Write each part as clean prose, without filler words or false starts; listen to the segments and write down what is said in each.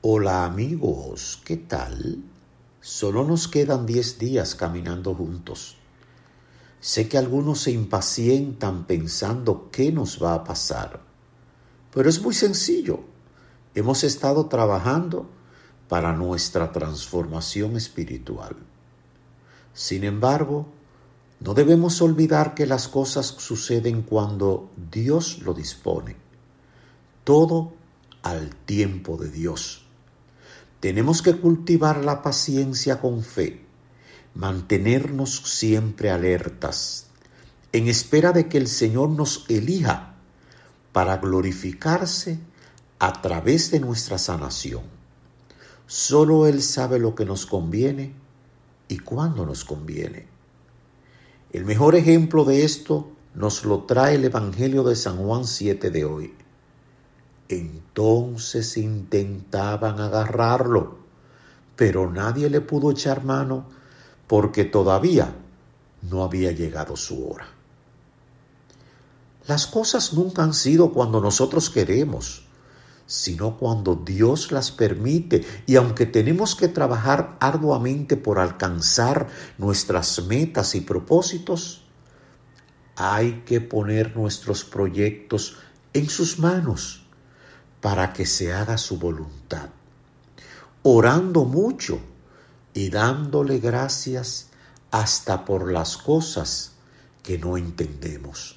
Hola amigos, ¿qué tal? Solo nos quedan 10 días caminando juntos. Sé que algunos se impacientan pensando qué nos va a pasar, pero es muy sencillo. Hemos estado trabajando para nuestra transformación espiritual. Sin embargo, no debemos olvidar que las cosas suceden cuando Dios lo dispone. Todo al tiempo de Dios. Tenemos que cultivar la paciencia con fe, mantenernos siempre alertas, en espera de que el Señor nos elija para glorificarse a través de nuestra sanación. Solo Él sabe lo que nos conviene y cuándo nos conviene. El mejor ejemplo de esto nos lo trae el Evangelio de San Juan 7 de hoy. Entonces intentaban agarrarlo, pero nadie le pudo echar mano porque todavía no había llegado su hora. Las cosas nunca han sido cuando nosotros queremos, sino cuando Dios las permite, y aunque tenemos que trabajar arduamente por alcanzar nuestras metas y propósitos, hay que poner nuestros proyectos en sus manos para que se haga su voluntad, orando mucho y dándole gracias hasta por las cosas que no entendemos.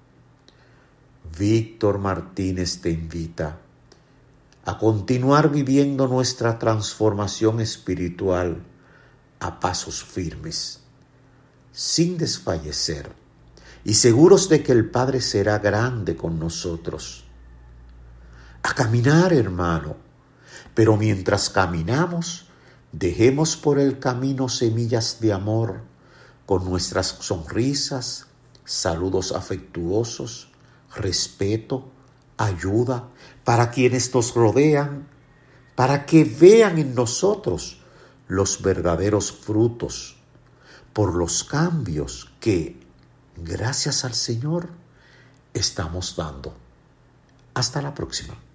Víctor Martínez te invita a continuar viviendo nuestra transformación espiritual a pasos firmes, sin desfallecer y seguros de que el Padre será grande con nosotros. A caminar, hermano, pero mientras caminamos, dejemos por el camino semillas de amor con nuestras sonrisas, saludos afectuosos, respeto, ayuda para quienes nos rodean, para que vean en nosotros los verdaderos frutos por los cambios que, gracias al Señor, estamos dando. Hasta la próxima.